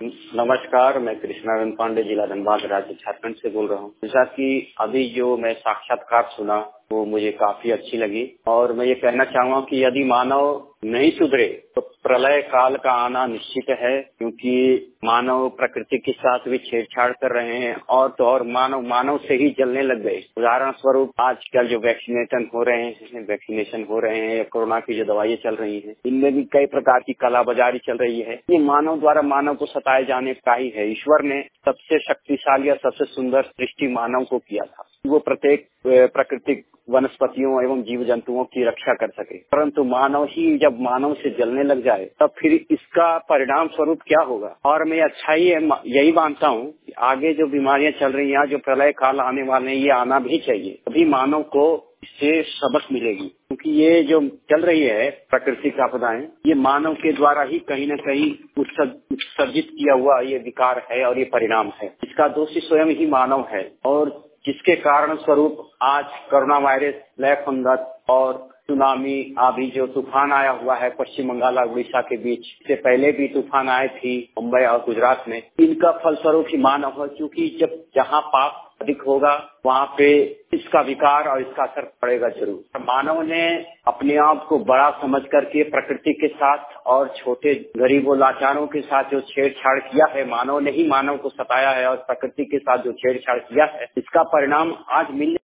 नमस्कार, मैं कृष्णानंद पांडे, जिला धनबाद, राज्य झारखंड से बोल रहा हूँ। जैसा कि अभी जो मैं साक्षात्कार सुना वो मुझे काफी अच्छी लगी और मैं ये कहना चाहूँगा कि यदि मानव नहीं सुधरे तो प्रलय काल का आना निश्चित है, क्योंकि मानव प्रकृति के साथ भी छेड़छाड़ कर रहे हैं और तो और मानव से ही जलने लग गए। उदाहरण स्वरूप आजकल जो वैक्सीनेशन हो रहे हैं या कोरोना की जो दवाइयाँ चल रही हैं, इनमें भी कई प्रकार की कालाबाजारी चल रही है। ये मानव द्वारा मानव को सताए जाने का ही है। ईश्वर ने सबसे शक्तिशाली और सबसे सुंदर सृष्टि मानव को किया था, वो प्रत्येक प्राकृतिक वनस्पतियों एवं जीव जंतुओं की रक्षा कर सके, परंतु मानव ही जब मानव से जलने लग जाए तब फिर इसका परिणाम स्वरूप क्या होगा। और मैं अच्छा ही यही मानता हूँ कि आगे जो बीमारियां चल रही हैं, जो प्रलय काल आने वाले हैं, ये आना भी चाहिए, तभी मानव को इससे सबक मिलेगी। क्योंकि ये जो चल रही है प्राकृतिक आपदाएं, ये मानव के द्वारा ही कहीं न कहीं उत्सर्जित किया हुआ ये विकार है और ये परिणाम है। इसका दोषी स्वयं ही मानव है और जिसके कारण स्वरूप आज कोरोना वायरस, ब्लैक फंगस और सुनामी, अभी जो तूफान आया हुआ है पश्चिम बंगाल और उड़ीसा के बीच, इससे पहले भी तूफान आए थी मुंबई और गुजरात में, इनका फलस्वरूप ही मानव है। क्योंकि जब जहाँ पाप अधिक होगा वहाँ पे इसका विकार और इसका असर पड़ेगा जरूर। मानव ने अपने आप को बड़ा समझ करके प्रकृति के साथ और छोटे गरीबों लाचारों के साथ जो छेड़छाड़ किया है, मानव ने ही मानव को सताया है और प्रकृति के साथ जो छेड़छाड़ किया है, इसका परिणाम आज मिलने